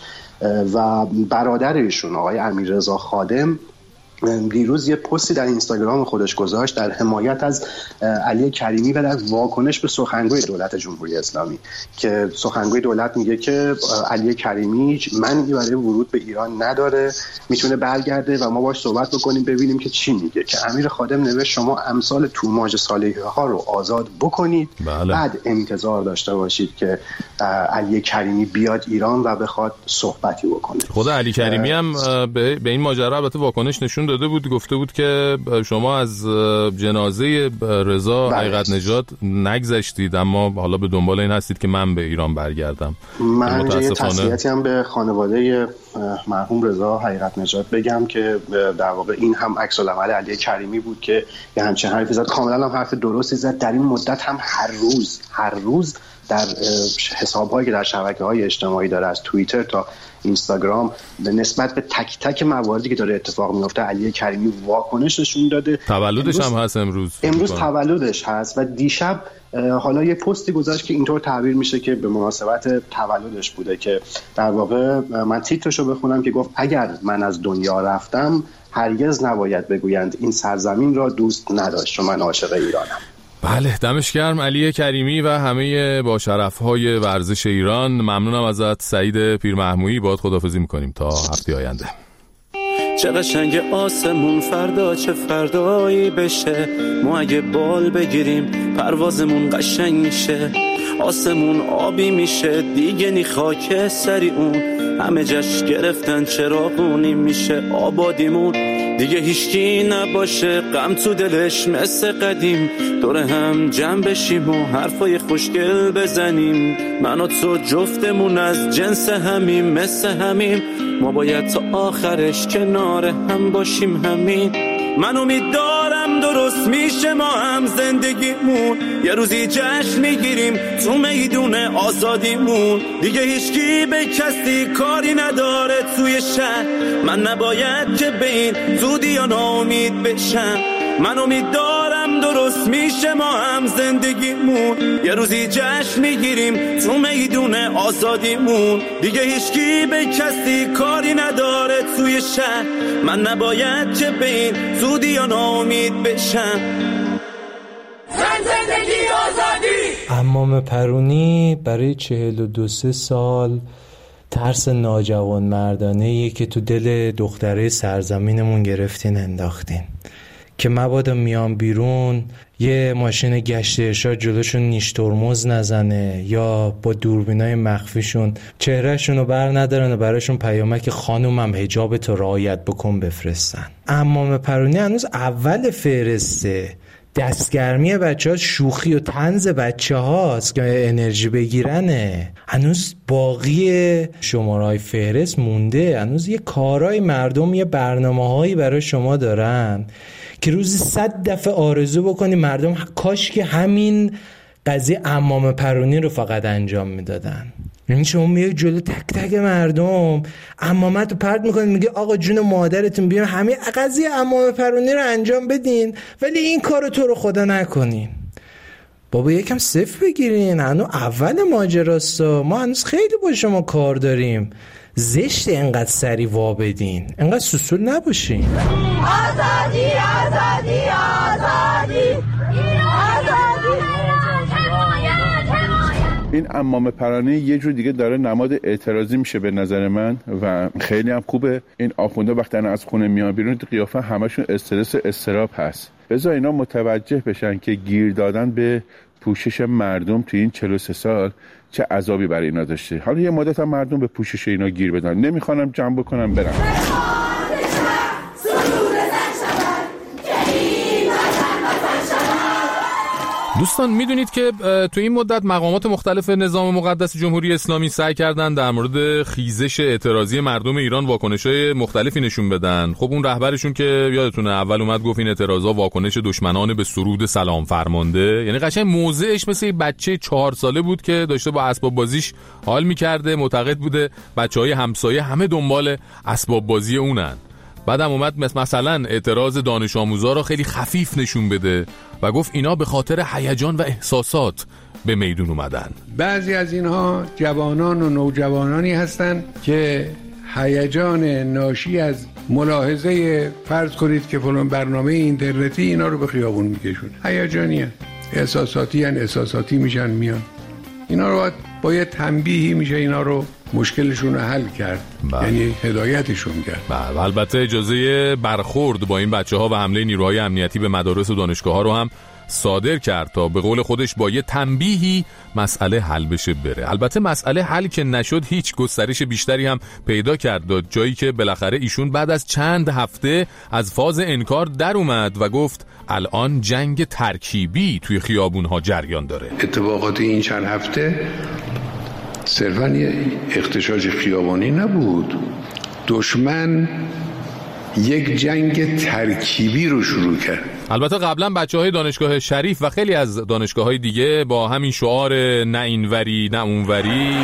S17: و برادر ایشون آقای امیررضا خادم دیروز یه پستی در اینستاگرام خودش گذاشت در حمایت از علی کریمی و در واکنش به سخنگوی دولت جمهوری اسلامی که سخنگوی دولت میگه که علی کریمی منعی برای ورود به ایران نداره، میتونه برگرده و ما باهاش صحبت بکنیم ببینیم که چی میگه. که امیر خادم نوشت شما امثال توماج صالحی ها رو آزاد بکنید، بله. بعد انتظار داشته باشید که علی کریمی بیاد ایران و بخواد صحبتی بکنه.
S3: خود علی کریمی هم به این ماجرا البته واکنش نشون داده بود، گفته بود که شما از جنازه رضا حقیقت نژاد نگذشتید اما حالا به دنبال این هستید که من به ایران برگردم.
S17: من یه تسلیتی هم به خانواده مرحوم رضا حقیقت نژاد بگم که در واقع این هم عکس العمل علی کریمی بود که یه همچین حرفی زد، کاملا هم حرف درستی زد. در این مدت هم هر روز هر روز در حساب‌هایی که در شبکه‌های اجتماعی داره از توییتر تا اینستاگرام به نسبت به تک تک مواردی که داره اتفاق میفته علی کریمی واکنش نشون داده.
S3: تولدش هم هست امروز
S17: امروز تولدش هست و دیشب حالا یه پستی گذاشت که اینطور تعبیر میشه که به مناسبت تولدش بوده که در واقع من تیترشو بخونم که گفت اگر من از دنیا رفتم هرگز نباید بگویند این سرزمین را دوست نداشت چون من عاشق ایرانم.
S3: بله دمش گرم علی کریمی و همه با شرف‌های ورزش ایران. ممنونم ازت سعید پیرمحمودی، باهات خداحافظی می‌کنیم تا هفته آینده.
S8: چه قشنگ آسمون فردا چه فردایی بشه، ما اگه بال بگیریم پروازمون قشنگ میشه، آسمون آبی میشه دیگه نی خاک سری اون، همه جشن گرفتن چراغونی میشه آبادیمون، دیگه هیچکی نباشه غم تو دلش مثل قدیم، دور هم جمع بشیم و حرفای خوشگل بزنیم، من و تو جفتمون از جنس همیم مثل همیم، ما باید تا آخرش کنار هم باشیم همین، من امید دارم درست میشه ما هم زندگیمون، یه روزی جشن میگیریم تو میدون آزادیمون، دیگه هیچکی به کسی کاری نداره توی شهر، من نباید که به این زودی یا ناامید بشم، من امید دارم درست میشه ما هم زندگیمون، یه روزی جشن میگیریم تو میدون آزادیمون، دیگه هیچکی به کسی کاری نداره توی شهر، من نباید که به این زودی یا ناامید بشم.
S2: زندگی آزادی.
S18: عمام پرونی برای چهل و دو سه سال ترس ناجوان مردانه‌ای که تو دل دختره سرزمینمون گرفتین انداختین که مبادا میان بیرون یه ماشین گشت ارشاد جلوشون نیش ترمز نزنه یا با دوربینای مخفیشون چهرهشون رو بر ندارن و براشون پیامک خانومم حجابتو رعایت بکن بفرستن. عمام پرونی هنوز اول فهرسته دستگرمی بچه ها شوخی و طنز بچه هاست که انرژی بگیرنه. هنوز باقی شماره‌های فهرست مونده، هنوز یه کارهای مردم، یه برنامه‌هایی برای شما دارن که روزی صد دفعه آرزو بکنی مردم کاش که همین قضیه عمامه پرونی رو فقط انجام میدادن. یعنی شما میای جلو تک تک مردم عمامت رو پرت میکنید، میگه آقا جون مادرتون بیان همین قضیه عمامه پرونی رو انجام بدین، ولی این کارو تو رو خدا نکنین. بابا یکم صفر بگیرین، هنوز اول ماجراستا، ما هنوز خیلی با شما کار داریم. زشت اینقدر سری وا بدین، اینقدر سوسول نباشین.
S7: آزادی آزادی آزادی آزادی.
S19: این عمامه پرانی یه جور دیگه داره نماد اعتراضی میشه به نظر من و خیلی هم خوبه. این آخونده وقتی از خونه میان بیرون قیافه همشون استرس و استراب هست. بذار اینا متوجه بشن که گیر دادن به پوشش مردم توی این چهل و سه سال چه عذابی برای اینا داشته. حالا یه مدت هم مردم به پوشش اینا گیر بدن. نمیخوانم جمع بکنم برم.
S3: دوستان میدونید که تو این مدت مقامات مختلف نظام مقدس جمهوری اسلامی سعی کردن در مورد خیزش اعتراضی مردم ایران واکنش‌های مختلفی نشون بدن. خب اون رهبرشون که یادتونه اول اومد گفت این اعتراضا واکنش دشمنان به سرود سلام فرمانده، یعنی قشنگ موضعش مثل بچه چهار ساله بود که داشته با اسباب بازیش حال می‌کرده، معتقد بوده بچه‌های همسایه همه دنبال اسباب بازی اونن. بعدم اومد مثلا اعتراض دانش آموزا رو خیلی خفیف نشون بده و گفت اینا به خاطر هیجان و احساسات به میدون اومدن.
S5: بعضی از اینها جوانان و نوجوانانی هستند که هیجان ناشی از ملاحظه فرض کنید که فلان برنامه اینترنتی اینا رو به خیابون میکشون. هیجانی هست، احساساتی هست، احساساتی میشن میان. اینا رو با یه تنبیهی میشه اینا رو مشکلشون رو حل کرد. بله. یعنی هدایتشون کرد.
S3: بله. البته اجازه برخورد با این بچه ها و حمله نیروهای امنیتی به مدارس و دانشگاه ها رو هم صادر کرد تا به قول خودش با یه تنبیهی مسئله حل بشه بره. البته مسئله حل که نشد هیچ گسترش بیشتری هم پیدا کرد، داد جایی که بالاخره ایشون بعد از چند هفته از فاز انکار در اومد و گفت الان جنگ ترکیبی توی خیابون ها جریان داره.
S5: اتفاقات این چند هفته صرفاً یه اغتشاش خیابانی نبود، دشمن یک جنگ ترکیبی رو شروع کرد.
S3: البته قبلا بچه‌های دانشگاه شریف و خیلی از دانشگاه‌های دیگه با همین شعار نه اینوری نه اونوری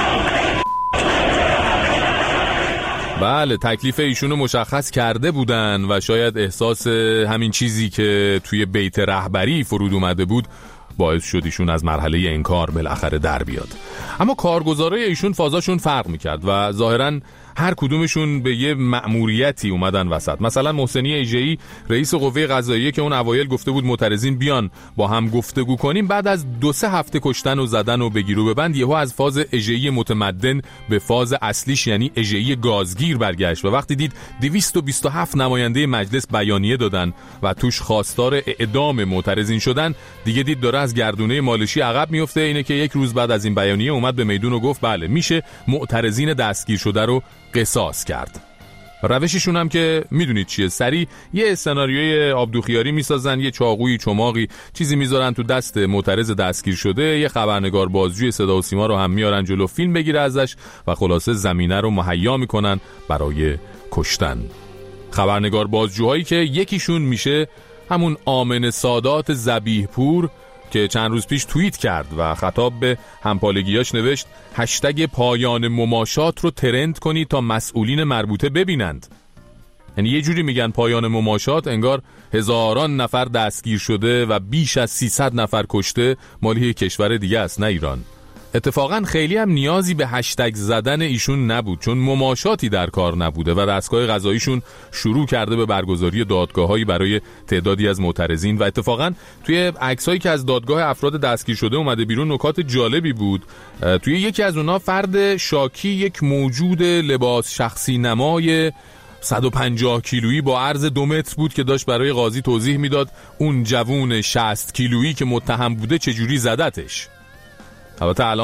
S3: بله تکلیف ایشونو مشخص کرده بودن و شاید احساس همین چیزی که توی بیت رهبری فرود اومده بود باعث شد ایشون از مرحله انکار بالاخره در بیاد. اما کارگزارای ایشون فازاشون فرق میکرد و ظاهراً هر کدومشون به یه مأموریتی اومدن وسط. مثلا محسنی ایجه‌ای رئیس قوه قضاییه که اون اوایل گفته بود معترضین بیان با هم گفتگو کنیم، بعد از دو سه هفته کشتن و زدن و بگیرو ببند یهو از فاز ایجه‌ای متمدن به فاز اصلیش یعنی ایجه‌ای گازگیر برگشت و وقتی دید دویست و بیست و هفت نماینده مجلس بیانیه دادن و توش خواستار اعدام معترضین شدن، دیگه دید داره از گردونه مالشی عقب میفته. اینه که یک روز بعد از این بیانیه اومد به میدون و گفت بله میشه معترضین دستگیر شده رو قصاص کرد. روششون هم که میدونید چیه، سری یه سناریوی آبدوخیاری میسازن، یه چاقوی چماقی چیزی میذارن تو دست معترض دستگیر شده، یه خبرنگار بازجوی صدا و سیما رو هم میارن جلو فیلم بگیره ازش و خلاصه زمینه رو مهیا میکنن برای کشتن. خبرنگار بازجوهایی که یکیشون میشه همون آمن سادات ذبیح پور که چند روز پیش توییت کرد و خطاب به همپالگیاش نوشت هشتگ پایان مماشات رو ترند کنید تا مسئولین مربوطه ببینند. یعنی یه جوری میگن پایان مماشات انگار هزاران نفر دستگیر شده و بیش از سیصد نفر کشته مالی کشور دیگه است نه ایران. اتفاقا خیلی هم نیازی به هشتگ زدن ایشون نبود چون مماشاتی در کار نبوده و دستگاه قضاییشون شروع کرده به برگزاری دادگاه‌هایی برای تعدادی از معترضین و اتفاقا توی عکسایی که از دادگاه افراد دستگیر شده اومده بیرون نکات جالبی بود. توی یکی از اونها فرد شاکی یک موجود لباس شخصی نمای صد و پنجاه کیلویی با عرض دو متر بود که داشت برای قاضی توضیح میداد اون جوون شصت کیلویی که متهم بوده چجوری زدتش. البته الان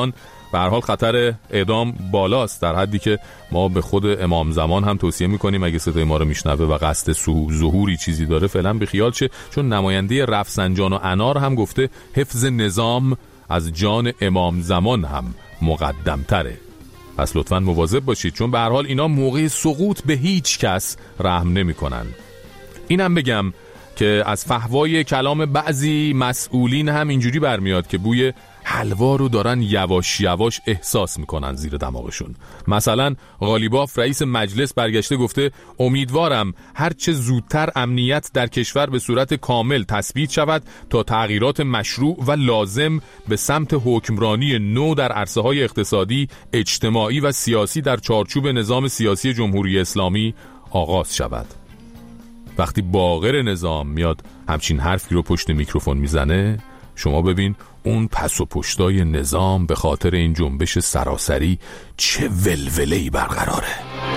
S3: به هر حال خطر اعدام بالاست، در حدی که ما به خود امام زمان هم توصیه میکنیم اگه صدای ما رو میشنوه و قصد ظهوری چیزی داره فعلا بیخیال شه، چون نماینده رفسنجان و انار هم گفته حفظ نظام از جان امام زمان هم مقدم تره. پس لطفاً مواظب باشید، چون به هر حال اینا موقع سقوط به هیچ کس رحم نمیکنن. اینم بگم که از فحوای کلام بعضی مسئولین هم اینجوری برمیاد که بوی حلوا رو دارن یواش یواش احساس میکنن زیر دماغشون. مثلا غالیباف رئیس مجلس برگشته گفته امیدوارم هرچه زودتر امنیت در کشور به صورت کامل تثبیت شود تا تغییرات مشروع و لازم به سمت حکمرانی نو در عرصه‌های اقتصادی، اجتماعی و سیاسی در چارچوب نظام سیاسی جمهوری اسلامی آغاز شود. وقتی باقر نظام میاد همچین حرفی رو پشت میکروفون میزنه، شما ببین اون پس و پشتای نظام به خاطر این جنبش سراسری چه ولوله‌ای برقراره.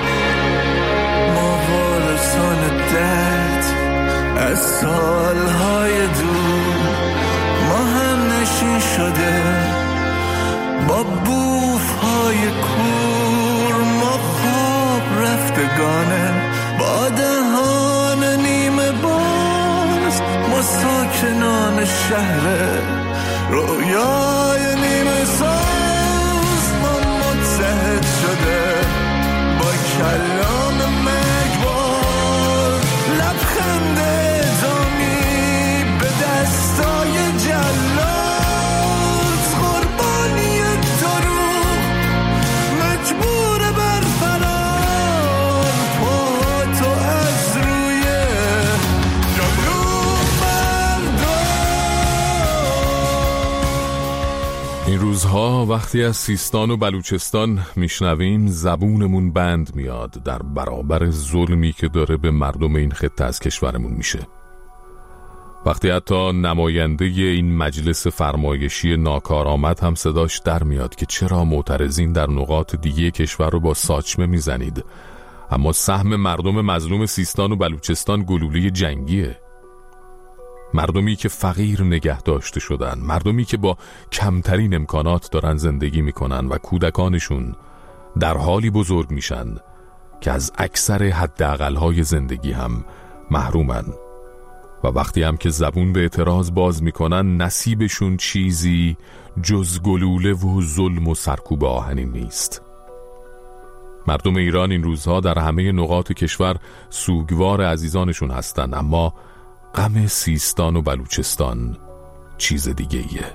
S8: ما وارثان درد از سالهای دور، ما هم نشین شده با بوفهای کور، ما خواب رفتگانه با دهان نیمه باز، ما ساکنان شهر رویای نیمه ساز، ما متحد شده با کلام مگبار، لبخند دامی به دستای جلاد، قربانی دروغ مجبور بر فرار، پا تو از روی جلوم
S3: این روزها وقتی از سیستان و بلوچستان میشنویم زبونمون بند میاد در برابر ظلمی که داره به مردم این خطه از کشورمون میشه. وقتی حتی نماینده این مجلس فرمایشی ناکارآمد هم صداش در میاد که چرا معترضین در نقاط دیگه کشور رو با ساچمه میزنید، اما سهم مردم مظلوم سیستان و بلوچستان گلوله جنگیه. مردمی که فقیر نگه داشته شدن، مردمی که با کمترین امکانات دارن زندگی میکنن و کودکانشون در حالی بزرگ میشن که از اکثر حداقل‌های زندگی هم محرومن و وقتی هم که زبون به اعتراض باز میکنن نصیبشون چیزی جز گلوله و ظلم و سرکوب آهنین نیست. مردم ایران این روزها در همه نقاط کشور سوگوار عزیزانشون هستن، اما غم سیستان و بلوچستان چیز دیگه ایه.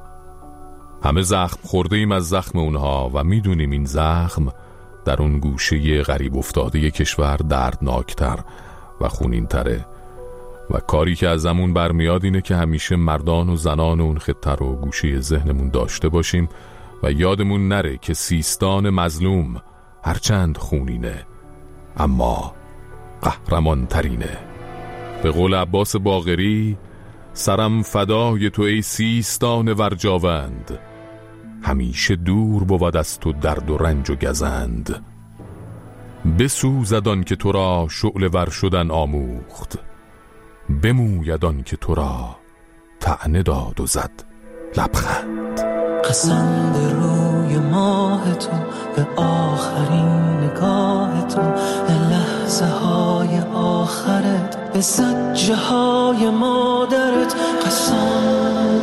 S3: همه زخم خورده ایم از زخم اونها و میدونیم این زخم در اون گوشه غریب افتاده کشور دردناکتر و خونین تره و کاری که ازمون برمیاد اینه که همیشه مردان و زنان اون خطه رو گوشه ذهنمون داشته باشیم و یادمون نره که سیستان مظلوم هرچند خونینه اما قهرمان ترینه. به قول عباس باقری سرم فدای تو ای سیستان ورجاوند، همیشه دور بود از تو درد و رنج و گزند. بسوزدان که تو را شعله ور شدن آموخت، بمویدان که تو را طعنه داد و زد لبخند.
S20: قسم به روی ماه تو، به آخرین نگاه تو، به لحظه های آخرت، به زجه های مادرت. قسم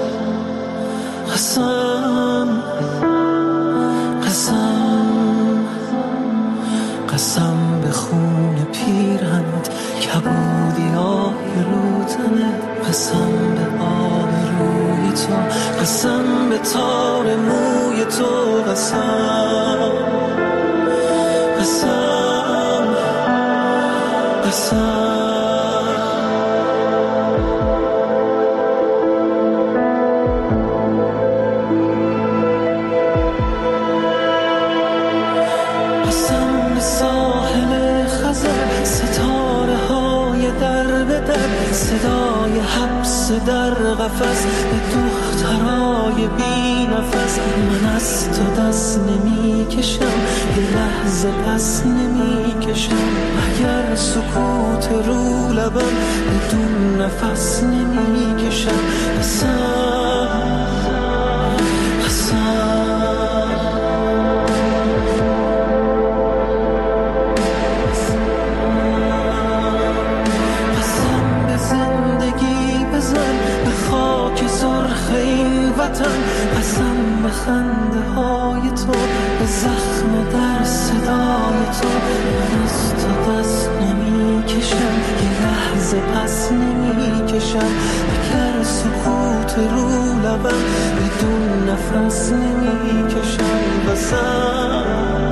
S20: قسم قسم قسم به خون پیرهنت، کبودی آهی رو تنت. قسم به آب روی تو، قسم به تار موی تو. قسم قسم قسم صدای حبس در قفس، به دخترای بی نفس. من از تو دست نمی کشم، یه لحظه پس نمی کشم. اگر سکوت رو لبم، بدون نفس نمی کشم. قسم قسم وطن. قسم به خنده های تو، به زخم در صدای تو، من از تو دست نمی کشم، یه لحظه پس نمی کشم. اگر سکوت رو لبم بدون نفس نمی کشم. قسم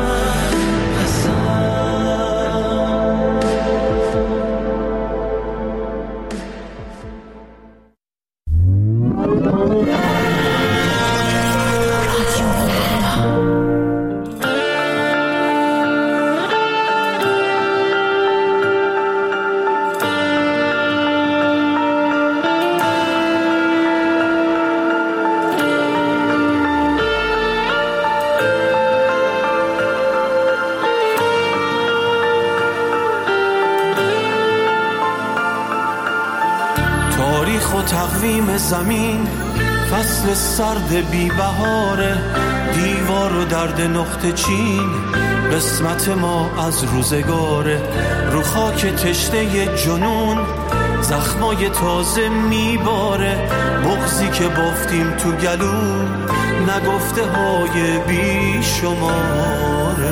S20: تقویم زمین فصل سرد بی بهاره، دیوار و درد نقطه چین قسمت ما از روزگاره. رو خاک تشنه جنون زخمای تازه میباره، بغضی که بافتیم تو گلو نگفته های بی شماره.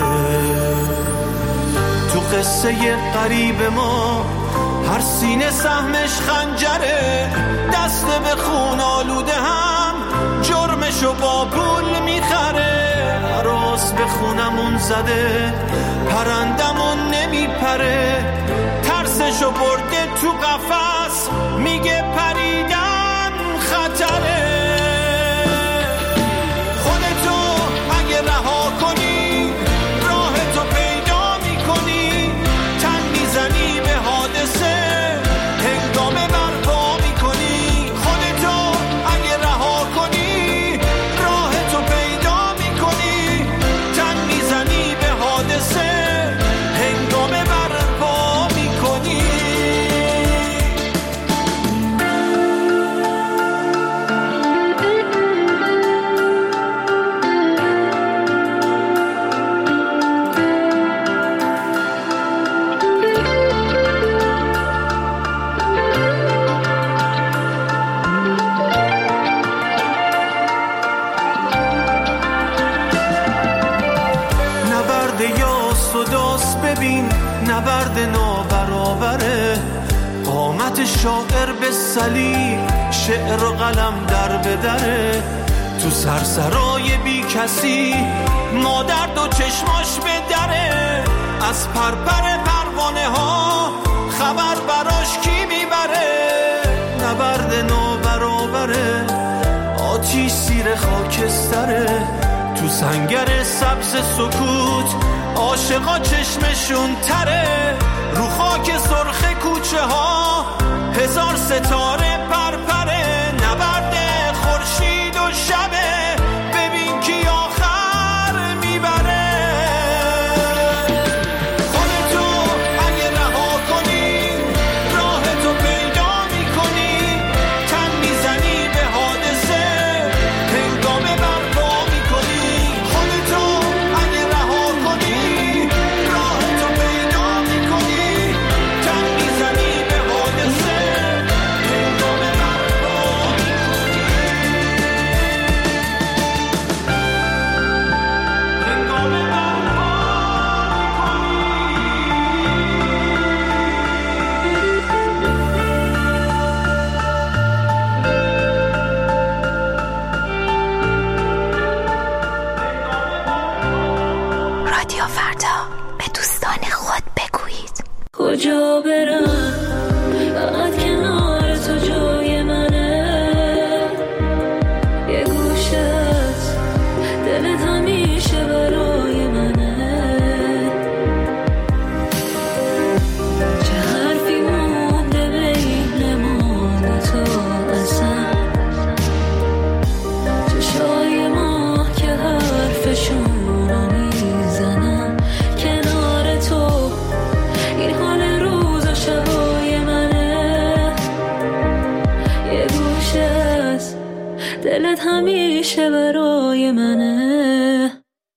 S20: تو قصه قریب ما هر سینه سهمش خنجره، دست به خون آلوده هم جرمشو با پول میخره. راست به خونمون زده پرندمون نمیپره، ترسشو برده تو قفس میگه پریدن خطره. خودتو اگه رها کنی راهتو پیدا میکنی، تن میزنی به حادثه هنگامه برپا میکنی. خودتو اگه رها کنی راهتو پیدا میکنی، تن میزنی به حادثه هنگامه برپا میکنی. نبرد نابرابره، قامت شاعر به صلیب شعر و قلم در بدره. تو سرسرای بی کسی مادر دو چشماش به دره، از پرپر پروانه ها خبر براش کی میبره. نبرد نابرابره، آتیش زیر خاکستره. تو سنگر سبز سکوت عاشقا چشمشون تره، رو خاک سرخ کوچه ها هزار ستاره پرپره. نبرد خورشید و شبه، ببین کی آخر میبره. خودتو اگه رها کنی راهتو پیدا میکنی، تن میزنی به حادثه هنگامه برپا میکنی. خودتو اگه رها کنی راهتو پیدا میکنی، تن میزنی به حادثه هنگامه برپا میکنی. هنگامه برپا
S16: رادیو فردا، به دوستان خود بگویید.
S20: کجا برم فقط کنار تو جای منه، یه گوشت دلت همیشه برای منه. چه حرفی مونده بین ما تو اصلا، چشای ما که حرفشونو میزنن کنار تو. این حال روز و شبای منه، یه گوشه از دلت همیشه برای منه.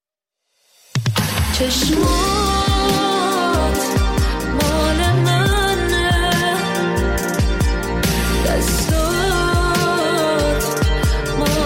S20: چشمات مال منه، دستات مال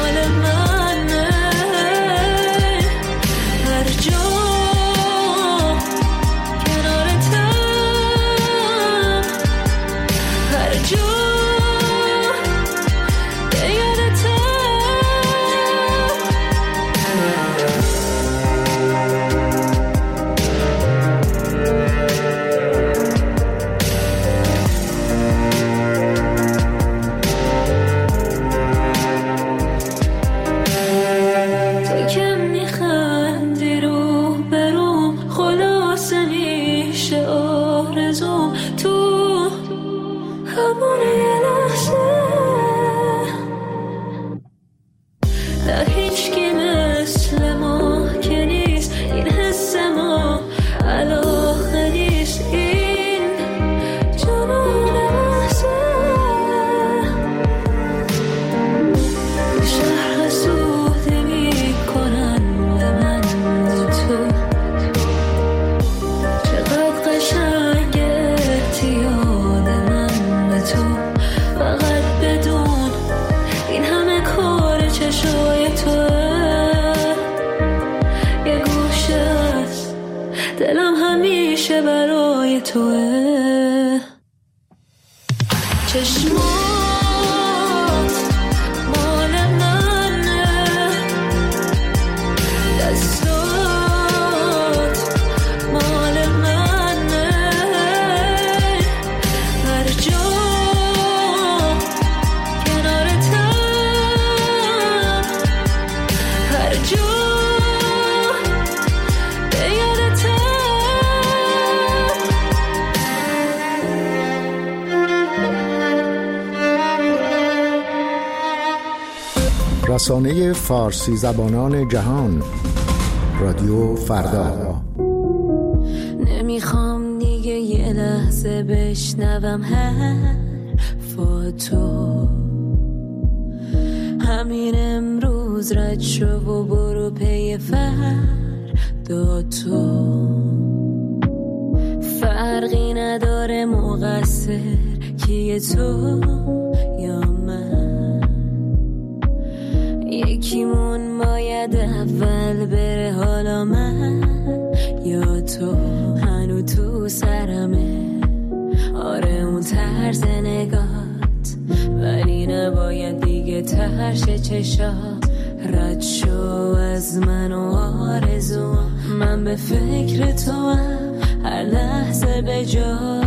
S16: توه. چشمات مال منه، دستات مال منه، هر جا کنارتم، هر جا به یادتم.
S21: رسانه فارسی زبانان جهان، رادیو فردا.
S16: نمیخوام دیگه یه لحظه بشنوم حرفاتو، همین امروز رد شو و برو پی فردا تو. فرقی نداره مقصر کیه، تو یا من. یکیمون باید اول بره، حالا من یا تو. هنو تو سرمه آره اون طرز نگات، ولی نباید دیگه ترش چشات. رد شو از من و آرزوام، من به فکر تو هم هر لحظه به جات.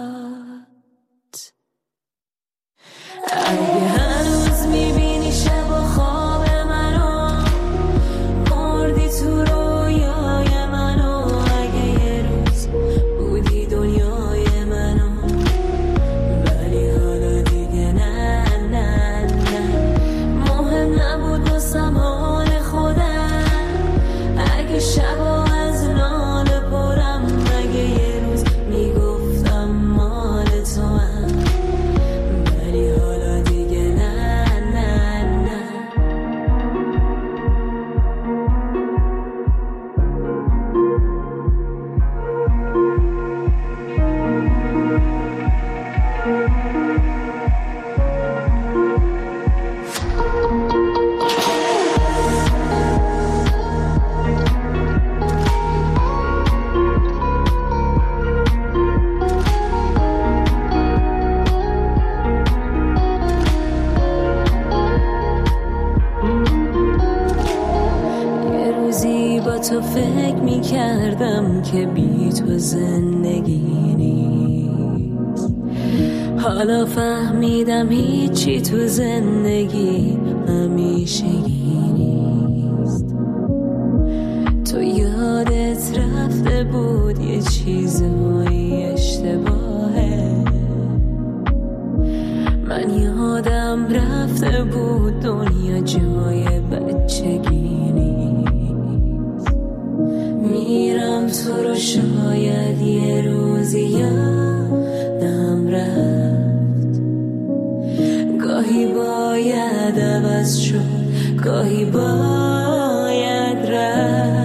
S16: اگه هنوز میبینی شب و خواب منو، مردی تو رویای منو. اگه یه روز بودی دنیای منو، ولی حالا دیگه نه نه نه. مهم نبود واسم حال خودم، اگه شبا از ناله پرم. اگه یه روز میگفتم مال تو هم، ولی حالا دیگه نه نه نه. یه روزی با تو فکر میکردم که بی تو زندگی نیست، حالا فهمیدم هیچی تو زندگی همیشگی نیست. تو یادت رفته بود یه چیزهایی اشتباهه، من یادم رفته بود دنیا جای بچگی نیست. میرم تو رو شاید یه روزی یادم رفت، گاهی باید عوض شد، گاهی باید رفت.